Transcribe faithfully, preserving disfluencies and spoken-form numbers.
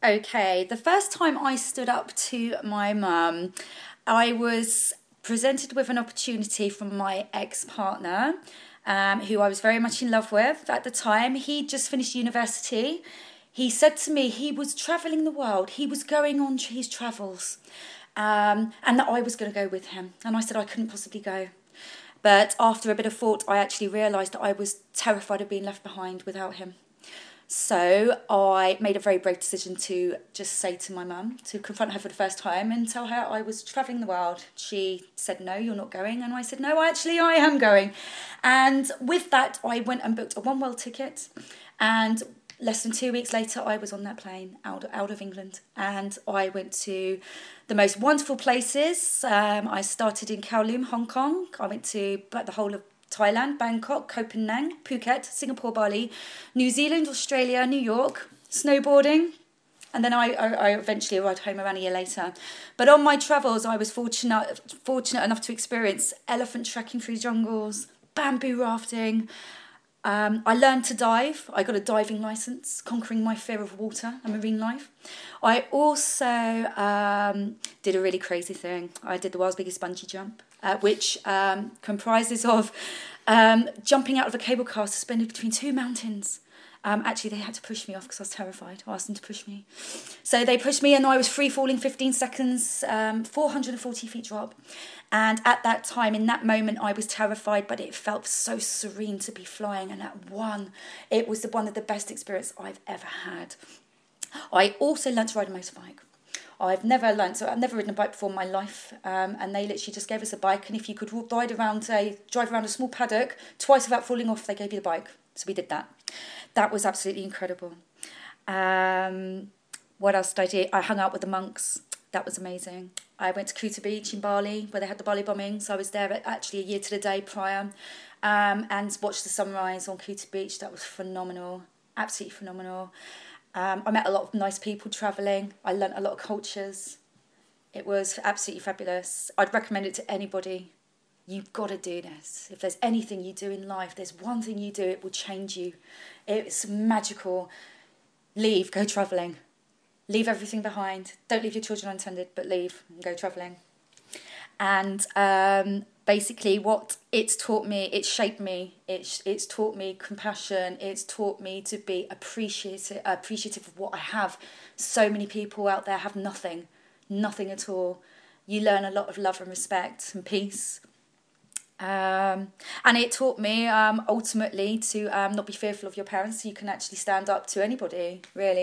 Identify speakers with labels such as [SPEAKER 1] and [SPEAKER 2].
[SPEAKER 1] Okay, the first time I stood up to my mum, I was presented with an opportunity from my ex-partner, um, who I was very much in love with at the time. He just finished university. He said to me he was travelling the world. He was going on his travels, um, and that I was going to go with him. And I said I couldn't possibly go. But after a bit of thought, I actually realised that I was terrified of being left behind without him. So I made a very brave decision to just say to my mum, to confront her for the first time and tell her I was travelling the world. She said, no, you're not going. And I said, no, actually, I am going. And with that, I went and booked a one-world ticket. And less than two weeks later, I was on that plane out, out of England. And I went to the most wonderful places. Um, I started in Kowloon, Hong Kong. I went to the whole of Thailand, Bangkok, Koh Phangan, Phuket, Singapore, Bali, New Zealand, Australia, New York, snowboarding, and then I, I, I eventually arrived home around a year later. But on my travels, I was fortunate fortunate enough to experience elephant trekking through jungles, bamboo rafting. Um, I learned to dive. I got a diving license, conquering my fear of water and marine life. I also um, did a really crazy thing. I did the world's biggest bungee jump, uh, which um, comprises of um, jumping out of a cable car suspended between two mountains. Um, actually, they had to push me off because I was terrified. I asked them to push me. So they pushed me and I was free falling fifteen seconds, um, four hundred forty feet drop. And at that time, in that moment, I was terrified, but it felt so serene to be flying. And at one, it was the, one of the best experiences I've ever had. I also learnt to ride a motorbike. I've never learnt, so I've never ridden a bike before in my life, um, and they literally just gave us a bike, and if you could ride around a, drive around a small paddock twice without falling off, they gave you the bike. So we did that. That was absolutely incredible. Um, what else did I do? I hung out with the monks. That was amazing. I went to Kuta Beach in Bali, where they had the Bali bombings. I was there actually a year to the day prior, um, and watched the sunrise on Kuta Beach. That was phenomenal, absolutely phenomenal. Um, I met a lot of nice people travelling. I learnt a lot of cultures. It was absolutely fabulous. I'd recommend it to anybody. You've got to do this. If there's anything you do in life, there's one thing you do, it will change you. It's magical. Leave, go travelling. Leave everything behind. Don't leave your children unattended, but leave and go travelling. And um, basically what it's taught me, it's shaped me, it's, it's taught me compassion, it's taught me to be appreciative, appreciative of what I have. So many people out there have nothing, nothing at all. You learn a lot of love and respect and peace. Um, and it taught me um, ultimately to um, not be fearful of your parents, so you can actually stand up to anybody, really.